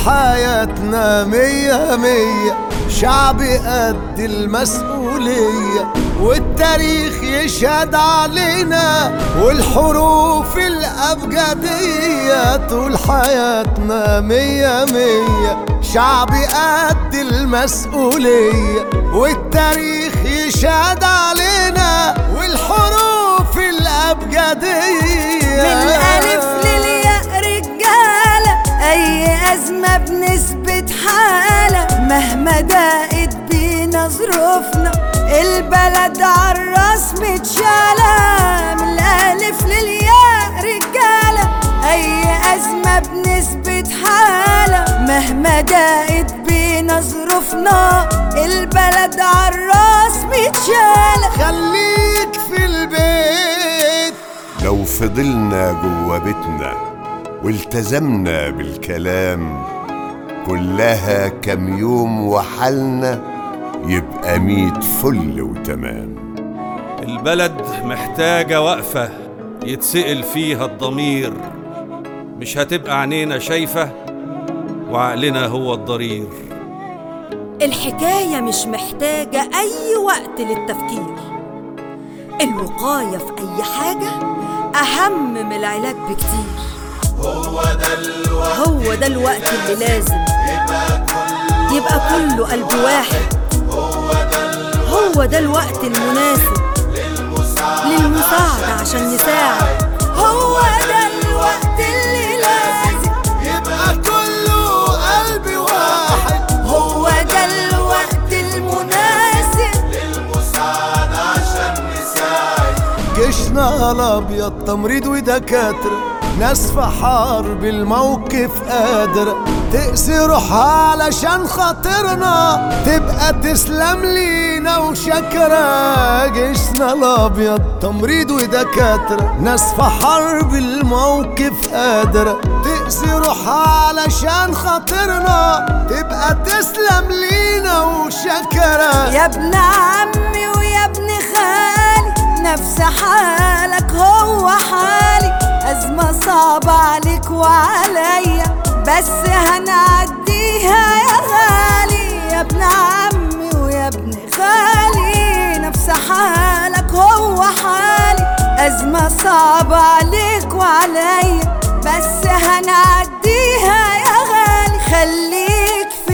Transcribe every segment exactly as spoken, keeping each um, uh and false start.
حياتنا مية مية، شعب قد المسؤولية والتاريخ يشهد علينا، والحروف الأبجدية طول حياتنا مية مية، شعب قد المسؤولية والتاريخ يشهد علينا، والحروف الأبجدية من الألف للياء رجالة، أي أزمة بنثبت حالة، مهما ضاقت بينا ظروفنا البلد عالراس متشالة. من الألف للياء رجالة، أي أزمة بنثبت حالة، مهما ضاقت بينا ظروفنا البلد عالراس متشالة. خليك في البيت لو فضلنا جوا بيتنا والتزمنا بالكلام، كلها كم يوم وحالنا يبقى ميت فل وتمام. البلد محتاجة وقفة يتسأل فيها الضمير، مش هتبقى عينينا شايفة وعقلنا هو الضرير. الحكاية مش محتاجة أي وقت للتفكير، الوقاية في أي حاجة أهم من العلاج بكتير. هو ده الوقت هو ده الوقت اللي لازم يبقى كله قلب واحد. هو ده الوقت هو ده الوقت المناسب للمساعدة عشان نساعد. هو ده الوقت اللي لازم يبقى كله قلب واحد. هو ده الوقت المناسب للمساعدة عشان نساعد. جيشنا الأبيض تمريض ودكاترة، ناس في حرب الموقف قادرة تقسي روحها علشان خاطرنا، تبقى تسلم لينا وشكرا. جيشنا الأبيض تمريض ودكاترة، ناس في حرب الموقف قادرة تقسي روحها علشان خاطرنا، تبقى تسلم لينا وشكرا. يا ابن عمي ويا ابن خالي، نفس حالك هو حالي، أزمة صعبة عليك وعليا بس هنعديها يا غالي. يا ابن عمي ويا ابن خالي، نفس حالك هو حالي، أزمة صعبة عليك وعليا بس هنعديها يا غالي. خليك في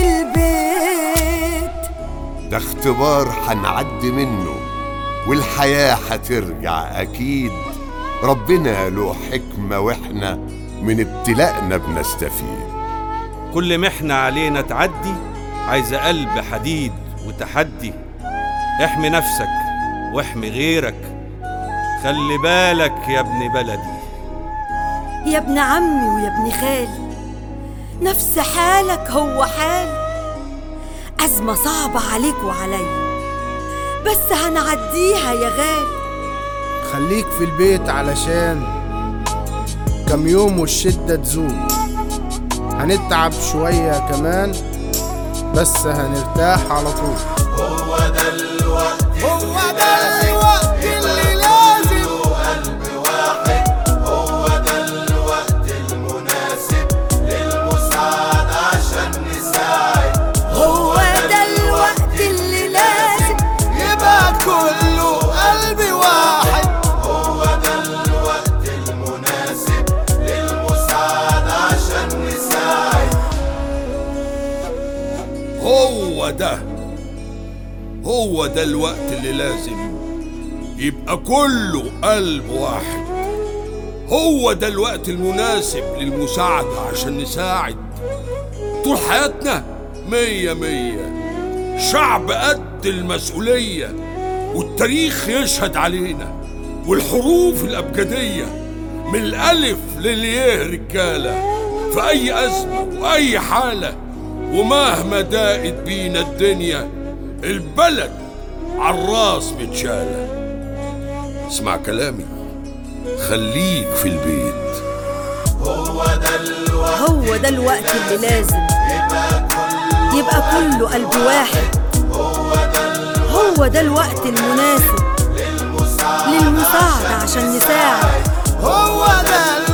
البيت، ده اختبار هنعدي منه والحياة هترجع أكيد، ربنا له حكمة واحنا من ابتلائنا بنستفيد. كل محنة علينا تعدي عايزة قلب حديد وتحدي، احمي نفسك واحمي غيرك، خلي بالك يا ابن بلدي. يا ابن عمي ويا ابن خالي، نفس حالك هو حالي، أزمة صعبة عليك وعليا بس هنعديها يا غالي. خليك في البيت علشان كم يوم والشدة تزول، هنتعب شوية كمان بس هنرتاح على طول. هو ده الوقت هو ده الوقت اللي لازم قلب واحد. هو ده الوقت المناسب للمساعدة عشان نساعد. هو ده الوقت اللي لازم يبقى كله قلب واحد. هو ده الوقت المناسب للمساعدة عشان نساعد. هو ده هو ده الوقت اللي لازم يبقى كله قلب واحد. هو ده الوقت المناسب للمساعدة عشان نساعد. طول حياتنا مية مية، شعب قد المسؤولية والتاريخ يشهد علينا، والحروف الأبجدية من الألف للياء رجالة في أي أزمة وأي حالة، ومهما ضاقت بينا الدنيا البلد عالراس متشالة. اسمع كلامي، خليك في البيت. هو ده الوقت هو ده الوقت اللي لازم يبقى كله قلب واحد. هو ده الوقت المناسب للمساعدة عشان نساعد. هو ده